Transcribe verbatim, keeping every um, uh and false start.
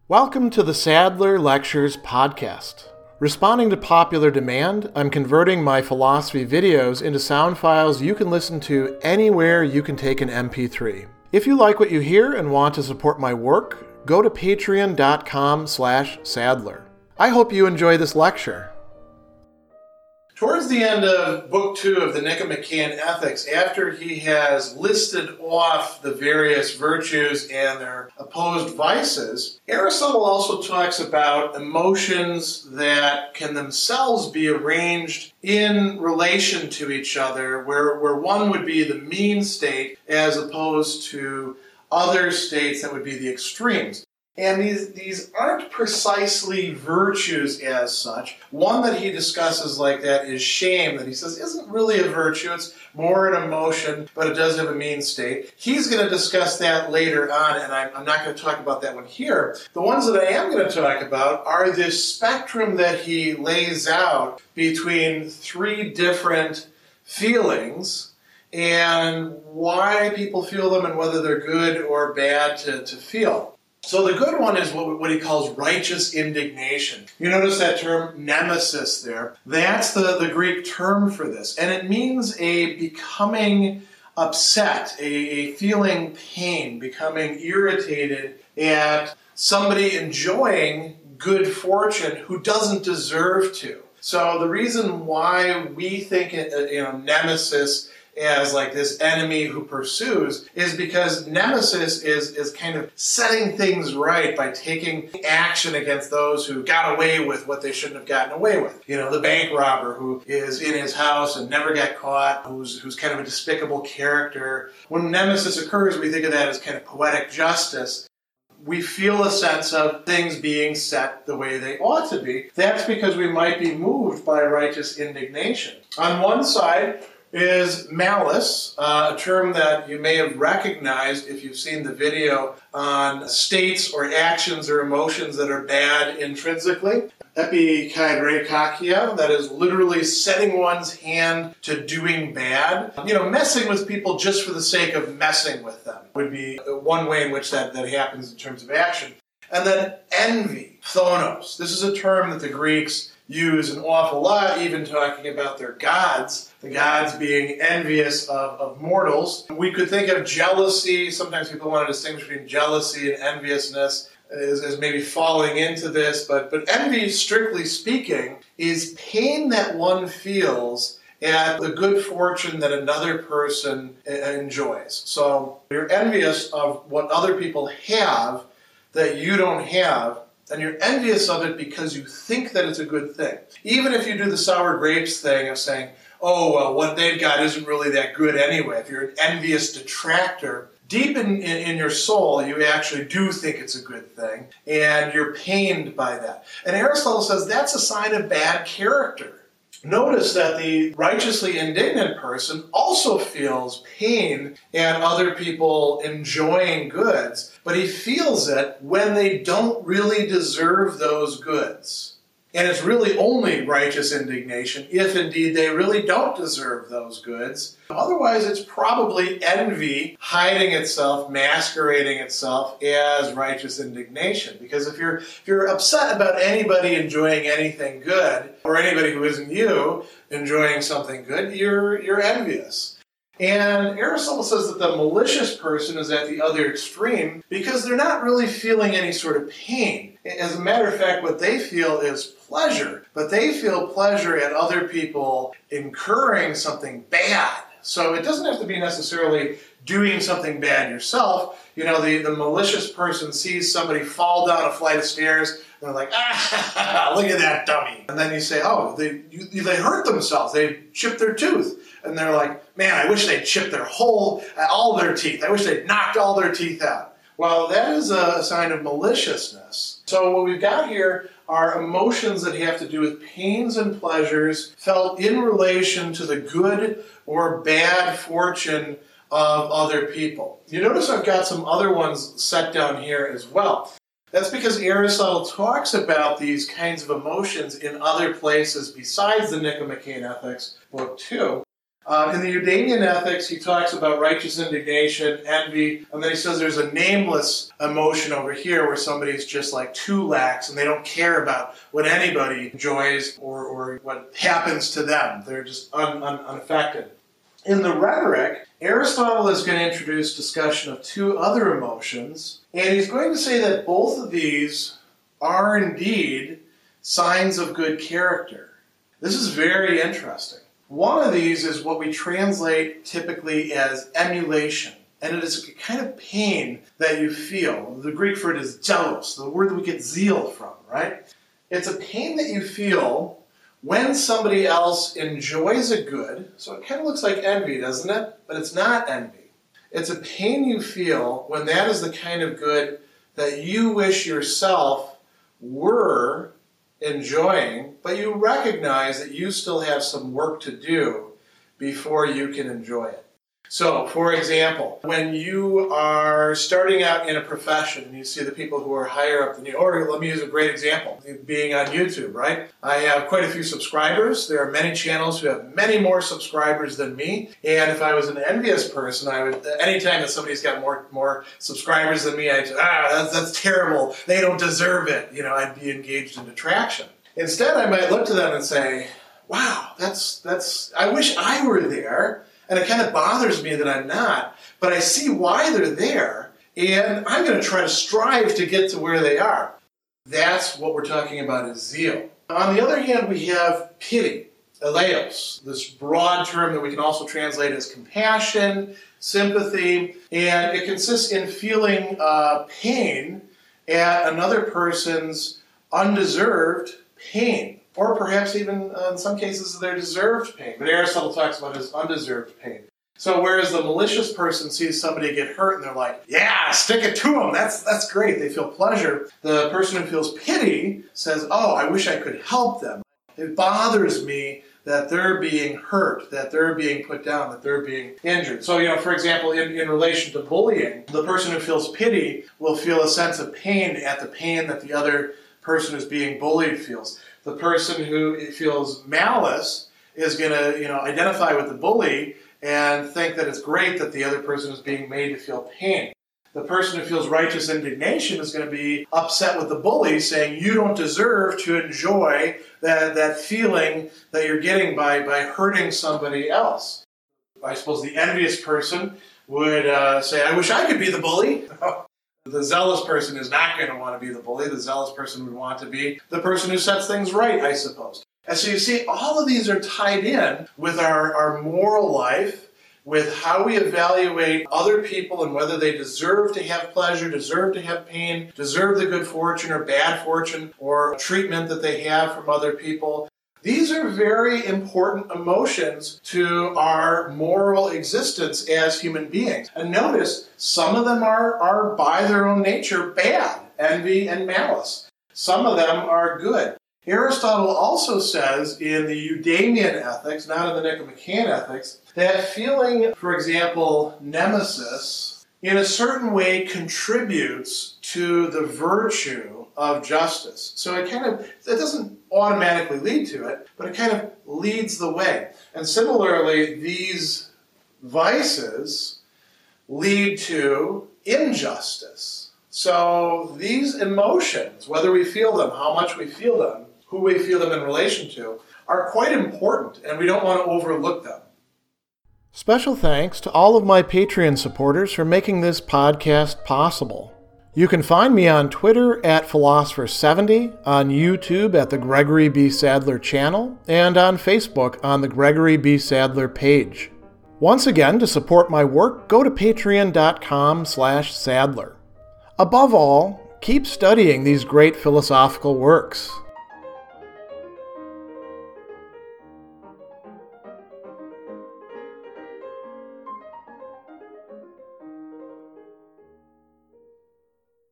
Welcome to the Sadler Lectures podcast. Responding to popular demand, I'm converting my philosophy videos into sound files you can listen to anywhere you can take an M P three. If you like what you hear and want to support my work, go to patreon.com slash Sadler. I hope you enjoy this lecture. Towards the end of Book Two of the Nicomachean Ethics, after he has listed off the various virtues and their opposed vices, Aristotle also talks about emotions that can themselves be arranged in relation to each other, where, where one would be the mean state as opposed to other states that would be the extremes. And these, these aren't precisely virtues as such. One that he discusses like that is shame, that he says isn't really a virtue, it's more an emotion, but it does have a mean state. He's going to discuss that later on, and I'm, I'm not going to talk about that one here. The ones that I am going to talk about are this spectrum that he lays out between three different feelings and why people feel them and whether they're good or bad to, to feel. So the good one is what, what he calls righteous indignation. You notice that term nemesis there. That's the, the Greek term for this. And it means a becoming upset, a, a feeling pain, becoming irritated at somebody enjoying good fortune who doesn't deserve to. So the reason why we think, you know, nemesis as like this enemy who pursues is because nemesis is, is kind of setting things right by taking action against those who got away with what they shouldn't have gotten away with. You know, the bank robber who is in his house and never got caught, who's, who's kind of a despicable character. When nemesis occurs, we think of that as kind of poetic justice. We feel a sense of things being set the way they ought to be. That's because we might be moved by righteous indignation. On one side is malice, uh, a term that you may have recognized if you've seen the video on states or actions or emotions that are bad intrinsically. Epikaidrekakia, that is literally setting one's hand to doing bad. You know, messing with people just for the sake of messing with them would be one way in which that, that happens in terms of action. And then envy, phonos. This is a term that the Greeks use an awful lot, even talking about their gods, the gods being envious of, of mortals. We could think of jealousy. Sometimes people want to distinguish between jealousy and enviousness as, as maybe falling into this, but, but envy, strictly speaking, is pain that one feels at the good fortune that another person enjoys. So you're envious of what other people have that you don't have, and you're envious of it because you think that it's a good thing. Even if you do the sour grapes thing of saying, oh, well, what they've got isn't really that good anyway. If you're an envious detractor, deep in, in, in your soul, you actually do think it's a good thing, and you're pained by that. And Aristotle says that's a sign of bad character. Notice that the righteously indignant person also feels pain at other people enjoying goods, but he feels it when they don't really deserve those goods. And it's really only righteous indignation if indeed they really don't deserve those goods. Otherwise, it's probably envy hiding itself, masquerading itself as righteous indignation. Because if you're if you're upset about anybody enjoying anything good, or anybody who isn't you enjoying something good, you're you're envious. And Aristotle says that the malicious person is at the other extreme because they're not really feeling any sort of pain. As a matter of fact, what they feel is pleasure, but they feel pleasure at other people incurring something bad. So it doesn't have to be necessarily doing something bad yourself. You know, the, the malicious person sees somebody fall down a flight of stairs, and they're like, ah, look at that dummy. And then you say, oh, they you, they hurt themselves. They chipped their tooth. And they're like, man, I wish they'd chipped their whole, all their teeth. I wish they'd knocked all their teeth out. Well, that is a sign of maliciousness. So what we've got here are emotions that have to do with pains and pleasures felt in relation to the good or bad fortune of other people. You notice I've got some other ones set down here as well. That's because Aristotle talks about these kinds of emotions in other places besides the Nicomachean Ethics, Book Two. Uh, in the Eudemian ethics, he talks about righteous indignation, envy, and then he says there's a nameless emotion over here where somebody's just like too lax and they don't care about what anybody enjoys or, or what happens to them. They're just un, un, unaffected. In the rhetoric, Aristotle is going to introduce discussion of two other emotions, and he's going to say that both of these are indeed signs of good character. This is very interesting. One of these is what we translate typically as emulation, and it is a kind of pain that you feel. The Greek for it is zelos, the word that we get zeal from, right? It's a pain that you feel when somebody else enjoys a good, so it kind of looks like envy, doesn't it? But it's not envy. It's a pain you feel when that is the kind of good that you wish yourself were enjoying, but you recognize that you still have some work to do before you can enjoy it. So, for example, when you are starting out in a profession and you see the people who are higher up than you, or let me use a great example, being on YouTube, right? I have quite a few subscribers. There are many channels who have many more subscribers than me, and if I was an envious person, I would, anytime that somebody's got more more subscribers than me, I'd say, ah, that's, that's terrible. They don't deserve it. You know, I'd be engaged in detraction. Instead, I might look to them and say, wow, that's that's. I wish I were there. And it kind of bothers me that I'm not, but I see why they're there, and I'm going to try to strive to get to where they are. That's what we're talking about is zeal. On the other hand, we have pity, eleos, this broad term that we can also translate as compassion, sympathy, and it consists in feeling uh, pain at another person's undeserved pain. Or perhaps even, uh, in some cases, their deserved pain. But Aristotle talks about his undeserved pain. So whereas the malicious person sees somebody get hurt and they're like, yeah, stick it to them, that's, that's great, they feel pleasure. The person who feels pity says, oh, I wish I could help them. It bothers me that they're being hurt, that they're being put down, that they're being injured. So, you know, for example, in, in relation to bullying, the person who feels pity will feel a sense of pain at the pain that the other person who's being bullied feels. The person who feels malice is going to, you know, identify with the bully and think that it's great that the other person is being made to feel pain. The person who feels righteous indignation is going to be upset with the bully, saying you don't deserve to enjoy that, that feeling that you're getting by, by hurting somebody else. I suppose the envious person would uh, say, I wish I could be the bully. The zealous person is not going to want to be the bully. The zealous person would want to be the person who sets things right, I suppose. And so you see, all of these are tied in with our, our moral life, with how we evaluate other people and whether they deserve to have pleasure, deserve to have pain, deserve the good fortune or bad fortune or treatment that they have from other people. These are very important emotions to our moral existence as human beings. And notice, some of them are, are by their own nature bad, envy and malice. Some of them are good. Aristotle also says in the Eudemian ethics, not in the Nicomachean ethics, that feeling, for example, nemesis, in a certain way contributes to the virtue of justice. So it kind of, it doesn't automatically lead to it, but it kind of leads the way. And similarly, these vices lead to injustice. So these emotions, whether we feel them, how much we feel them, who we feel them in relation to, are quite important, and we don't want to overlook them. Special thanks to all of my Patreon supporters for making this podcast possible. You can find me on Twitter at Philosopher seventy, on YouTube at the Gregory B. Sadler channel, and on Facebook on the Gregory B. Sadler page. Once again, to support my work, go to patreon.com slash Sadler. Above all, keep studying these great philosophical works.